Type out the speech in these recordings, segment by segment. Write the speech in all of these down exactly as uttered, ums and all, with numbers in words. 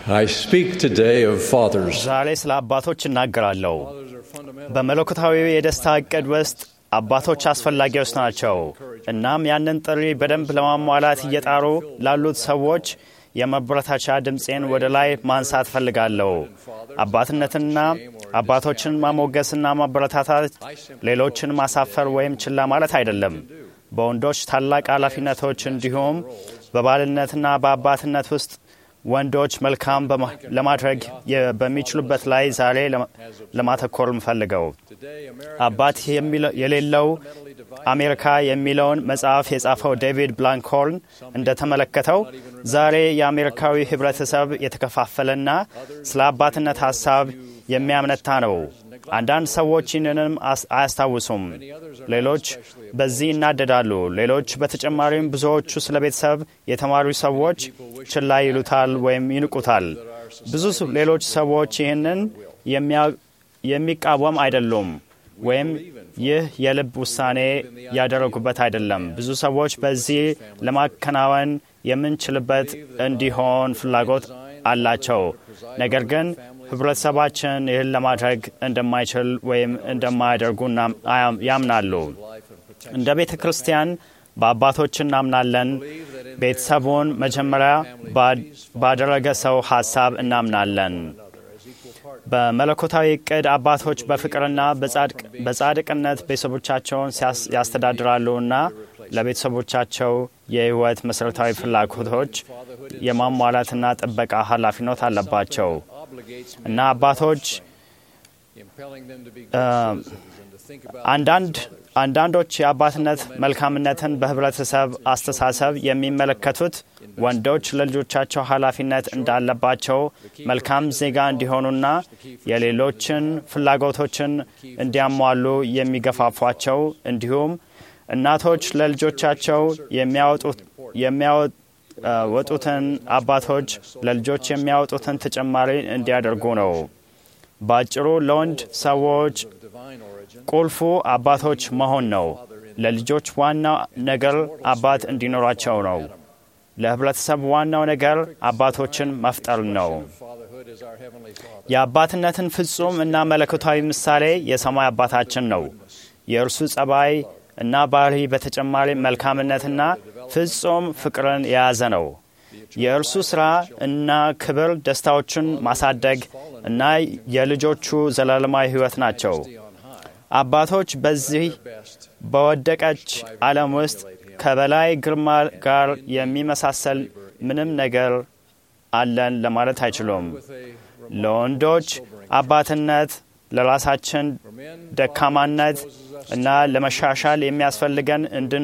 I speak today of fathers. ዛሬ ስለ አባቶች እናገራለሁ። በመለኮታዊ የደስታ ዕቅድ ውስጥ አባቶች አስፈላጊዎች ናቸው። እናም ያንን ጥሪ በደንብ ለማሟላት እየጣሩ ላሉት ሰዎች የመበረታቻ ድምጼን ወደ ላይ ማንሳት ፈልጋለሁ። አባትነትና አባቶችን ማሞገስና ማበረታታት ሌሎችን ማሳፈር ወይም ችላ ማለት አይደለም። በወንዶች ታላቅ ኃላፊነቶች እንዲሁም በባልነትና በአባትነት ውስጥ ወንዶች መልካም ለማድረግ በሚችሉበት ላይ ዛሬ ለማተኮር እንፈልገው። አባት የሌለው አሜሪካ የሚለውን መጽሐፍ የጻፈው ዴቪድ ብላንክሆርን እንደተመለከተው ዛሬ የአሜሪካዊ ህብረተሰብ የተከፋፈለና ስለ አባትነት ሐሳብ የሚያምነታ ነው። አንዳንድ ሰዎች ይህንንም አያስታውሱም። ሌሎች በዚህ ይናደዳሉ። ሌሎች በተጨማሪም ብዙዎቹ ስለ ቤተሰብ የተማሩ ሰዎች ችላ ይሉታል ወይም ይንቁታል። ብዙ ሌሎች ሰዎች ይህንን የሚቃወም አይደሉም ወይም ይህ የልብ ውሳኔ ያደረጉበት አይደለም። ብዙ ሰዎች በዚህ ለማከናወን የምንችልበት እንዲሆን ፍላጎት አላቸው። ነገር ግን ህብረተሰባችን ይህን ለማድረግ እንደማይችል ወይም እንደማያደርጉ ያምናሉ። እንደ ቤተ ክርስቲያን በአባቶች እናምናለን። ቤተሰቡን መጀመሪያ ባደረገ ሰው ሐሳብ እናምናለን። በመለኮታዊ ዕቅድ አባቶች በፍቅርና በጻድቅነት ቤተሰቦቻቸውን ያስተዳድራሉና ለቤተሰቦቻቸው የህይወት መሠረታዊ ፍላጎቶች የማሟላትና ጥበቃ ኃላፊነት አለባቸው እና አባቶች አንዳንድ አንዳንዶች የአባትነት መልካምነትን በህብረተሰብ አስተሳሰብ የሚመለከቱት ወንዶች ለልጆቻቸው ኃላፊነት እንዳለባቸው መልካም ዜጋ እንዲሆኑና የሌሎችን ፍላጎቶችን እንዲያሟሉ የሚገፋፏቸው እንዲሁም እናቶች ለልጆቻቸው የሚያወጡት የሚያወጡትን አባቶች ለልጆች የሚያወጡትን ተጨማሪ እንዲያደርጉ ነው። ባጭሩ ለወንድ ሰዎች ቁልፉ አባቶች መሆን ነው። ለልጆች ዋናው ነገር አባት እንዲኖራቸው ነው። ለህብረተሰብ ዋናው ነገር አባቶችን መፍጠር ነው። የአባትነትን ፍጹም እና መለኮታዊ ምሳሌ የሰማይ አባታችን ነው። የእርሱ ጸባይ እና ባህሪ በተጨማሪ መልካምነትና ፍጹም ፍቅርን የያዘ ነው። የእርሱ ሥራ እና ክብር ደስታዎችን ማሳደግ እና የልጆቹ ዘላለማዊ ሕይወት ናቸው። አባቶች በዚህ በወደቀች ዓለም ውስጥ ከበላይ ግርማ ጋር የሚመሳሰል ምንም ነገር አለን ለማለት አይችሉም። ለወንዶች አባትነት ለራሳችን ደካማነት እና ለመሻሻል የሚያስፈልገን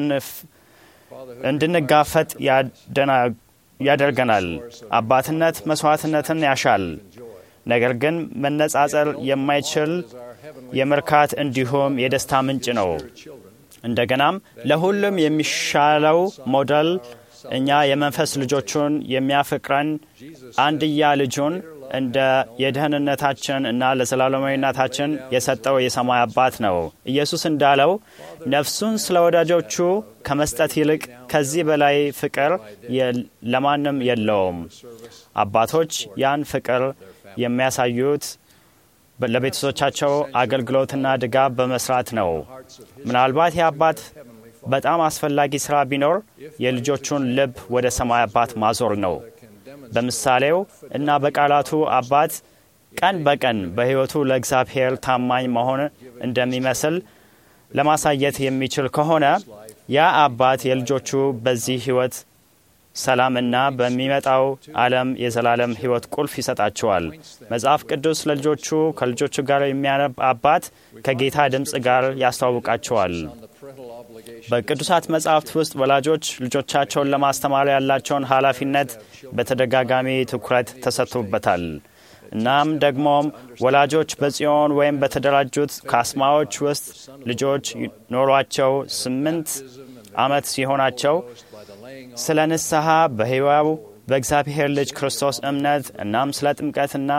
እንድንጋፈጥ ያደርገናል። አባትነት መስዋዕትነትን ያሻል፣ ነገር ግን መነጻጸር የማይችል የመርካት እንዲሁም የደስታ ምንጭ ነው። እንደገናም ለሁሉም የሚሻለው ሞዴል እኛ የመንፈስ ልጆቹን የሚያፈቅረን አንድያ ልጁን እንደ የደህንነታችን እና ለዘላለማዊነታችን የሰጠው የሰማይ አባት ነው። ኢየሱስ እንዳለው ነፍሱን ስለ ወዳጆቹ ከመስጠት ይልቅ ከዚህ በላይ ፍቅር ለማንም የለውም። አባቶች ያን ፍቅር የሚያሳዩት ለቤተሰቦቻቸው አገልግሎትና ድጋፍ በመስራት ነው። ምናልባት የአባት በጣም አስፈላጊ ሥራ ቢኖር የልጆቹን ልብ ወደ ሰማይ አባት ማዞር ነው። በምሳሌው እና በቃላቱ አባት ቀን በቀን በሕይወቱ ለእግዚአብሔር ታማኝ መሆን እንደሚመስል ለማሳየት የሚችል ከሆነ ያ አባት የልጆቹ በዚህ ሕይወት ሰላምና በሚመጣው ዓለም የዘላለም ሕይወት ቁልፍ ይሰጣቸዋል። መጽሐፍ ቅዱስ ለልጆቹ ከልጆቹ ጋር የሚያነብ አባት ከጌታ ድምፅ ጋር ያስተዋውቃቸዋል። በቅዱሳት መጻሕፍት ውስጥ ወላጆች ልጆቻቸውን ለማስተማር ያላቸውን ኃላፊነት በተደጋጋሚ ትኩረት ተሰጥቶበታል። እናም ደግሞም ወላጆች በጽዮን ወይም በተደራጁት ካስማዎች ውስጥ ልጆች ኖሯቸው ስምንት ዓመት ሲሆናቸው ስለ ንስሐ በሕያው በእግዚአብሔር ልጅ ክርስቶስ እምነት እናም ስለ ጥምቀትና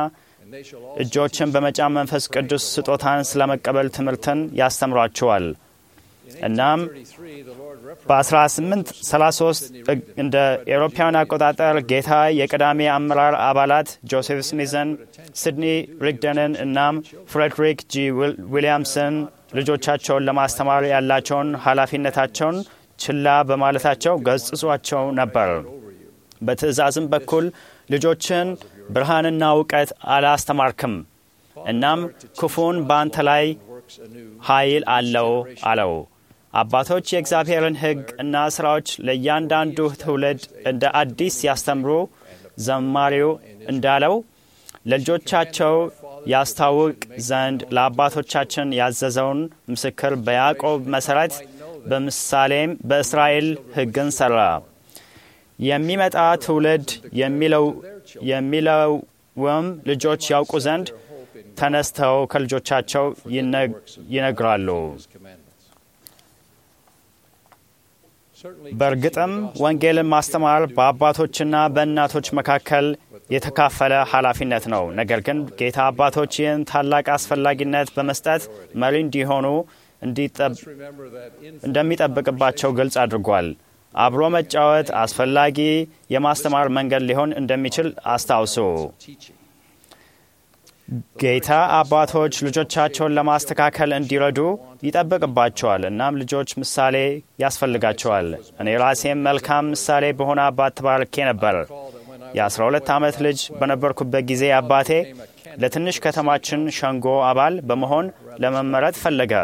እጆችን በመጫን መንፈስ ቅዱስ ስጦታን ስለመቀበል ትምህርትን ያስተምሯቸዋል። እናም በ1833 እንደ ኤሮፓውያን አቆጣጠር ጌታ የቀዳሚ አመራር አባላት ጆሴፍ ስሚዝን፣ ሲድኒ ሪግደንን እናም ፍሬድሪክ ጂ ዊሊያምስን ልጆቻቸውን ለማስተማር ያላቸውን ኃላፊነታቸውን ችላ በማለታቸው ገጽጿቸው ነበር። በትእዛዝም በኩል ልጆችን ብርሃንና እውቀት አላስተማርክም፣ እናም ክፉን በአንተ ላይ ኃይል አለው አለው። አባቶች የእግዚአብሔርን ሕግ እና ሥራዎች ለእያንዳንዱ ትውልድ እንደ አዲስ ያስተምሩ። ዘማሪው እንዳለው ለልጆቻቸው ያስታውቅ ዘንድ ለአባቶቻችን ያዘዘውን ምስክር በያዕቆብ መሠረት በምሳሌም በእስራኤል ሕግን ሠራ። የሚመጣ ትውልድ የሚለው የሚለውም ልጆች ያውቁ ዘንድ ተነስተው ከልጆቻቸው ይነግራሉ። በእርግጥም ወንጌልን ማስተማር በአባቶችና በእናቶች መካከል የተካፈለ ኃላፊነት ነው። ነገር ግን ጌታ አባቶች ይህን ታላቅ አስፈላጊነት በመስጠት መሪ እንዲሆኑ እንደሚጠብቅባቸው ግልጽ አድርጓል። አብሮ መጫወት አስፈላጊ የማስተማር መንገድ ሊሆን እንደሚችል አስታውሱ። ጌታ አባቶች ልጆቻቸውን ለማስተካከል እንዲረዱ ይጠብቅባቸዋል። እናም ልጆች ምሳሌ ያስፈልጋቸዋል። እኔ ራሴም መልካም ምሳሌ በሆነ አባት ተባርኬ ነበር። የአስራ ሁለት ዓመት ልጅ በነበርኩበት ጊዜ አባቴ ለትንሽ ከተማችን ሸንጎ አባል በመሆን ለመመረጥ ፈለገ።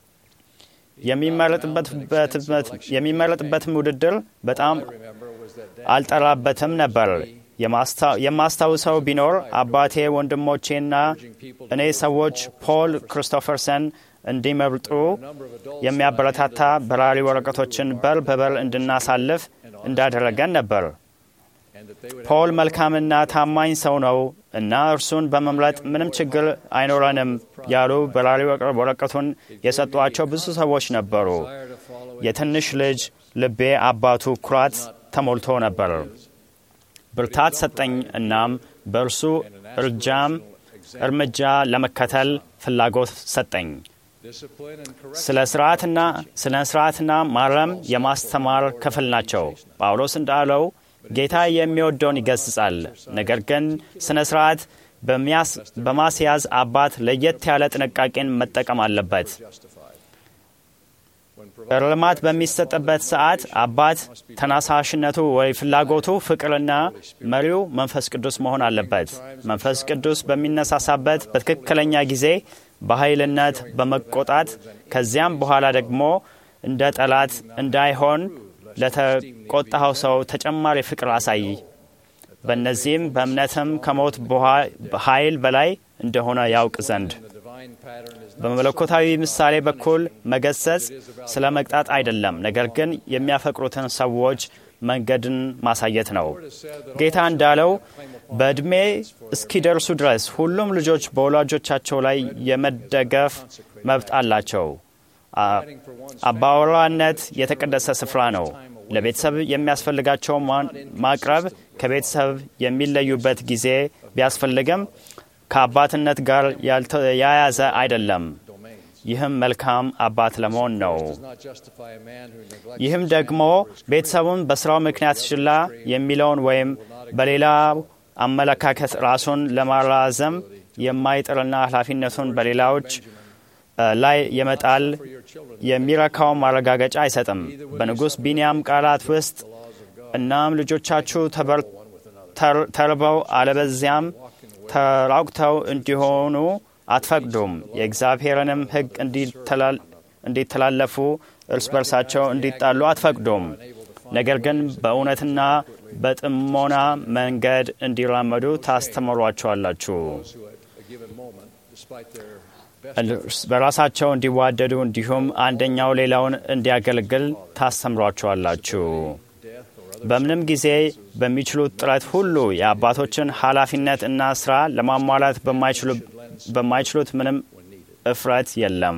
የሚመረጥበትም ውድድር በጣም አልጠራበትም ነበር። የማስታውሰው ቢኖር አባቴ ወንድሞቼና እኔ ሰዎች ፖል ክሪስቶፈርሰን እንዲመርጡ የሚያበረታታ በራሪ ወረቀቶችን በር በበር እንድናሳልፍ እንዳደረገን ነበር። ፖል መልካምና ታማኝ ሰው ነው እና እርሱን በመምረጥ ምንም ችግር አይኖረንም ያሉ በራሪ ወረቀቱን የሰጧቸው ብዙ ሰዎች ነበሩ። የትንሽ ልጅ ልቤ አባቱ ኩራት ተሞልቶ ነበር። ብርታት ሰጠኝ። እናም በእርሱ እርጃም እርምጃ ለመከተል ፍላጎት ሰጠኝ። ስለ ስርዓትና ስለ ስርዓትና ማረም የማስተማር ክፍል ናቸው። ጳውሎስ እንዳለው ጌታ የሚወደውን ይገስጻል። ነገር ግን ስነ ስርዓት በማስያዝ አባት ለየት ያለ ጥንቃቄን መጠቀም አለበት። እርማት በሚሰጥበት ሰዓት አባት ተነሳሽነቱ ወይ ፍላጎቱ ፍቅርና መሪው መንፈስ ቅዱስ መሆን አለበት። መንፈስ ቅዱስ በሚነሳሳበት በትክክለኛ ጊዜ በኃይልነት በመቆጣት ከዚያም በኋላ ደግሞ እንደ ጠላት እንዳይሆን ለተቆጣው ሰው ተጨማሪ ፍቅር አሳይ። በእነዚህም በእምነትም ከሞት ኃይል በላይ እንደሆነ ያውቅ ዘንድ። በመለኮታዊ ምሳሌ በኩል መገሰጽ ስለ መቅጣት አይደለም፣ ነገር ግን የሚያፈቅሩትን ሰዎች መንገድን ማሳየት ነው። ጌታ እንዳለው በዕድሜ እስኪደርሱ ድረስ ሁሉም ልጆች በወላጆቻቸው ላይ የመደገፍ መብት አላቸው። አባወራነት የተቀደሰ ስፍራ ነው። ለቤተሰብ የሚያስፈልጋቸው ማቅረብ ከቤተሰብ የሚለዩበት ጊዜ ቢያስፈልግም ከአባትነት ጋር ያያዘ አይደለም። ይህም መልካም አባት ለመሆን ነው። ይህም ደግሞ ቤተሰቡን በስራው ምክንያት ችላ የሚለውን ወይም በሌላ አመለካከት ራሱን ለማራዘም የማይጥርና ኃላፊነቱን በሌላዎች ላይ የመጣል የሚረካው ማረጋገጫ አይሰጥም። በንጉሥ ቢንያም ቃላት ውስጥ እናም ልጆቻችሁ ተርበው አለበዚያም ተራቁተው እንዲሆኑ አትፈቅዱም፣ የእግዚአብሔርንም ሕግ እንዲተላለፉ እርስ በርሳቸው እንዲጣሉ አትፈቅዱም። ነገር ግን በእውነትና በጥሞና መንገድ እንዲራመዱ ታስተምሯቸዋላችሁ። በራሳቸው እንዲዋደዱ እንዲሁም አንደኛው ሌላውን እንዲያገለግል ታስተምሯቸዋላችሁ። በምንም ጊዜ በሚችሉት ጥረት ሁሉ የአባቶችን ኃላፊነት እና ስራ ለማሟላት በማይችሉት ምንም እፍረት የለም።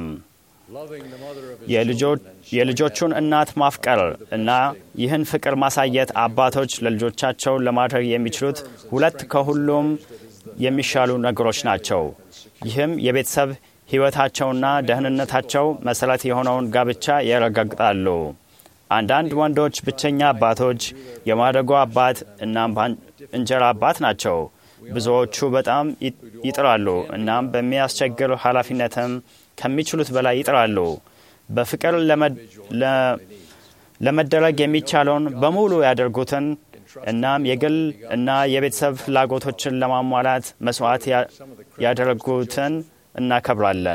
የልጆቹን እናት ማፍቀር እና ይህን ፍቅር ማሳየት አባቶች ለልጆቻቸው ለማድረግ የሚችሉት ሁለት ከሁሉም የሚሻሉ ነገሮች ናቸው። ይህም የቤተሰብ ሕይወታቸውና ደህንነታቸው መሠረት የሆነውን ጋብቻ ያረጋግጣሉ። አንዳንድ ወንዶች ብቸኛ አባቶች፣ የማደጎ አባት እናም እንጀራ አባት ናቸው። ብዙዎቹ በጣም ይጥራሉ እናም በሚያስቸግር ኃላፊነትም ከሚችሉት በላይ ይጥራሉ። በፍቅር ለመደረግ የሚቻለውን በሙሉ ያደርጉትን እናም የግል እና የቤተሰብ ፍላጎቶችን ለማሟላት መስዋዕት ያደረጉትን እናከብራለን።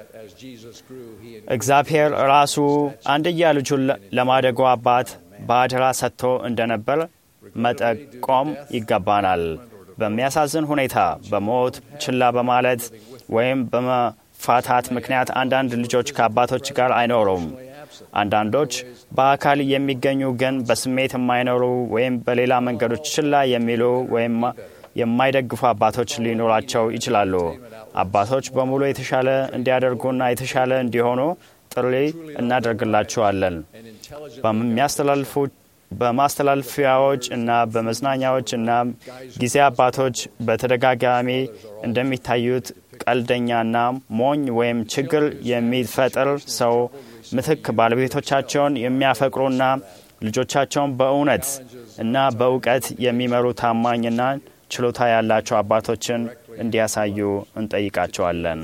እግዚአብሔር ራሱ አንድያ ልጁን ለማደጎ አባት በአደራ ሰጥቶ እንደነበር መጠቆም ይገባናል። በሚያሳዝን ሁኔታ በሞት ችላ በማለት ወይም በመፋታት ምክንያት አንዳንድ ልጆች ከአባቶች ጋር አይኖሩም። አንዳንዶች በአካል የሚገኙ ግን በስሜት የማይኖሩ ወይም በሌላ መንገዶች ችላ የሚሉ ወይም የማይደግፉ አባቶች ሊኖራቸው ይችላሉ። አባቶች በሙሉ የተሻለ እንዲያደርጉና የተሻለ እንዲሆኑ ጥሪ እናደርግላቸዋለን። በሚያስተላልፉ በማስተላለፊያዎች እና በመዝናኛዎች እና ጊዜ አባቶች በተደጋጋሚ እንደሚታዩት ቀልደኛና ሞኝ ወይም ችግር የሚፈጥር ሰው ምትክ ባለቤቶቻቸውን የሚያፈቅሩና ልጆቻቸውን በእውነት እና በእውቀት የሚመሩ ታማኝና ችሎታ ያላቸው አባቶችን እንዲያሳዩ እንጠይቃቸዋለን።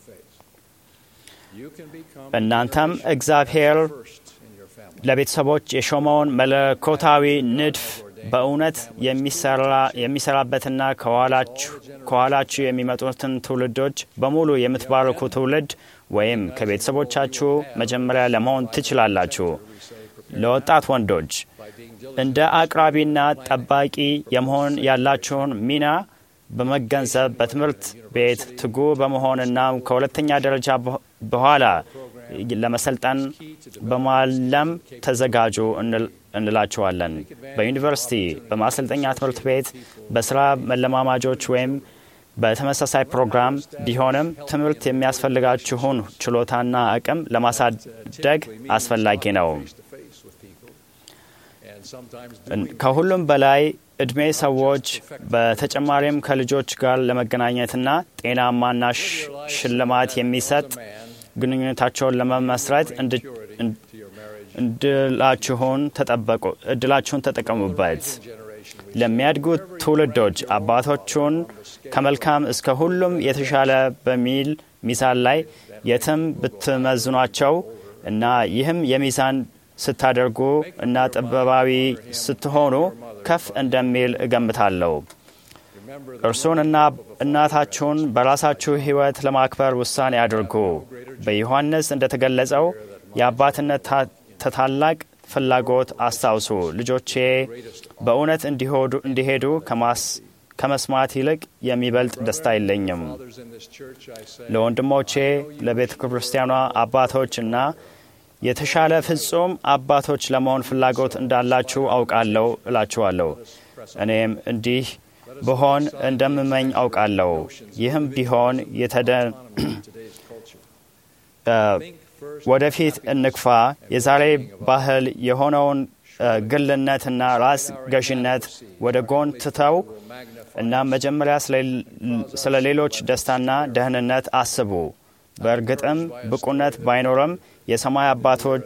እናንተም እግዚአብሔር ለቤተሰቦች የሾመውን መለኮታዊ ንድፍ በእውነት የሚሰራበትና ከኋላችሁ የሚመጡትን ትውልዶች በሙሉ የምትባርኩ ትውልድ ወይም ከቤተሰቦቻችሁ መጀመሪያ ለመሆን ትችላላችሁ። ለወጣት ወንዶች እንደ አቅራቢና ጠባቂ የመሆን ያላችሁን ሚና በመገንዘብ በትምህርት ቤት ትጉ በመሆንና ከሁለተኛ ደረጃ በኋላ ለመሰልጠን በማለም ተዘጋጁ እንላችኋለን። በዩኒቨርሲቲ፣ በማሰልጠኛ ትምህርት ቤት፣ በስራ መለማማጆች ወይም በተመሳሳይ ፕሮግራም ቢሆንም ትምህርት የሚያስፈልጋችሁን ችሎታና አቅም ለማሳደግ አስፈላጊ ነው። ከሁሉም በላይ እድሜ ሰዎች በተጨማሪም ከልጆች ጋር ለመገናኘትና ጤናማና ሽልማት የሚሰጥ ግንኙነታቸውን ለመመስረት እድላችሁን ተጠቀሙበት። ለሚያድጉት ትውልዶች አባቶቹን ከመልካም እስከ ሁሉም የተሻለ በሚል ሚዛን ላይ የትም ብትመዝኗቸው እና ይህም የሚዛን ስታደርጉ እና ጥበባዊ ስትሆኑ ከፍ እንደሚል እገምታለሁ። እርሱንና እናታችሁን በራሳችሁ ሕይወት ለማክበር ውሳኔ አድርጉ። በዮሐንስ እንደተገለጸው የአባትነት ታላቅ ፍላጎት አስታውሱ። ልጆቼ በእውነት እንዲሄዱ ከመስማት ይልቅ የሚበልጥ ደስታ የለኝም። ለወንድሞቼ ለቤተ ክርስቲያኗ አባቶች እና የተሻለ ፍጹም አባቶች ለመሆን ፍላጎት እንዳላችሁ አውቃለሁ እላችኋለሁ። እኔም እንዲህ ብሆን እንደምመኝ አውቃለሁ። ይህም ቢሆን የተደ ወደፊት እንክፋ። የዛሬ ባህል የሆነውን ግልነትና ራስ ገዥነት ወደ ጎን ትተው እና መጀመሪያ ስለ ሌሎች ደስታና ደህንነት አስቡ። በእርግጥም ብቁነት ባይኖርም የሰማይ አባቶች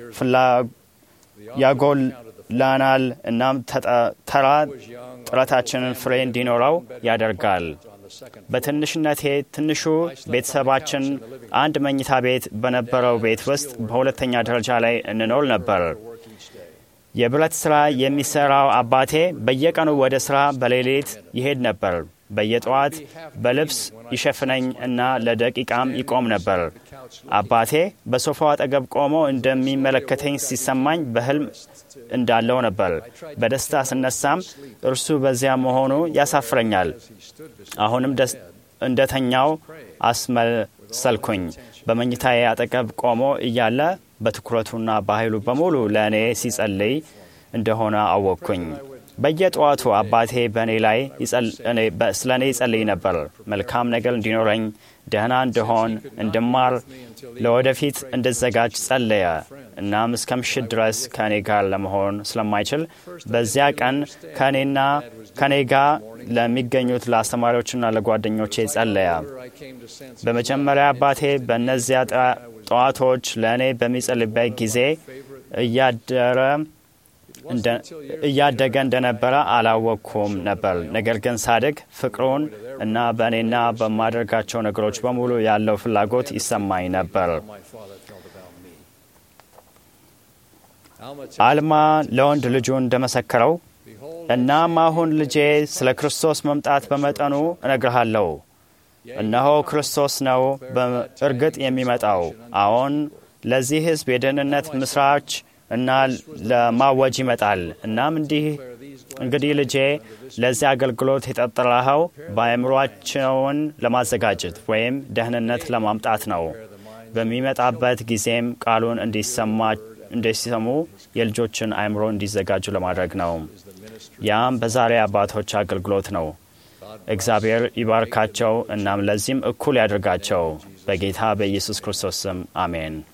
ያጎላናል እናም ተራ ጥረታችንን ፍሬ እንዲኖረው ያደርጋል። በትንሽነቴ ትንሹ ቤተሰባችን አንድ መኝታ ቤት በነበረው ቤት ውስጥ በሁለተኛ ደረጃ ላይ እንኖር ነበር። የብረት ሥራ የሚሠራው አባቴ በየቀኑ ወደ ሥራ በሌሊት ይሄድ ነበር። በየጠዋት በልብስ ይሸፍነኝ እና ለደቂቃም ይቆም ነበር። አባቴ በሶፋው አጠገብ ቆሞ እንደሚመለከተኝ ሲሰማኝ በሕልም እንዳለው ነበር። በደስታ ስነሳም እርሱ በዚያ መሆኑ ያሳፍረኛል። አሁንም እንደተኛው አስመሰልኩኝ። በመኝታዬ አጠገብ ቆሞ እያለ በትኩረቱና በኃይሉ በሙሉ ለእኔ ሲጸልይ እንደሆነ አወቅኩኝ። በየጠዋቱ አባቴ በእኔ ላይ ስለ እኔ ይጸልይ ነበር። መልካም ነገር እንዲኖረኝ፣ ደህና እንደሆን እንድማር ለወደፊት እንድዘጋጅ ጸለየ። እናም እስከ ምሽት ድረስ ከእኔ ጋር ለመሆን ስለማይችል በዚያ ቀን ከእኔና ከእኔ ጋር ለሚገኙት ለአስተማሪዎችና ለጓደኞቼ ጸለየ። በመጀመሪያ አባቴ በእነዚያ ጠዋቶች ለእኔ በሚጸልይበት ጊዜ እያደረ እያደገ እንደነበረ አላወቅኩም ነበር። ነገር ግን ሳድግ ፍቅሩን እና በእኔና በማደርጋቸው ነገሮች በሙሉ ያለው ፍላጎት ይሰማኝ ነበር። አልማ ለወንድ ልጁ እንደመሰከረው፣ እናም አሁን ልጄ ስለ ክርስቶስ መምጣት በመጠኑ እነግርሃለሁ። እነሆ ክርስቶስ ነው በእርግጥ የሚመጣው። አሁን ለዚህ ሕዝብ የደህንነት ምስራች እና ለማወጅ ይመጣል። እናም እንዲህ እንግዲህ ልጄ ለዚህ አገልግሎት የተጠራኸው በአእምሮአቸውን ለማዘጋጀት ወይም ደህንነት ለማምጣት ነው። በሚመጣበት ጊዜም ቃሉን እንዲሰሙ የልጆችን አእምሮ እንዲዘጋጁ ለማድረግ ነው። ያም በዛሬ አባቶች አገልግሎት ነው። እግዚአብሔር ይባርካቸው። እናም ለዚህም እኩል ያድርጋቸው። በጌታ በኢየሱስ ክርስቶስ ስም አሜን።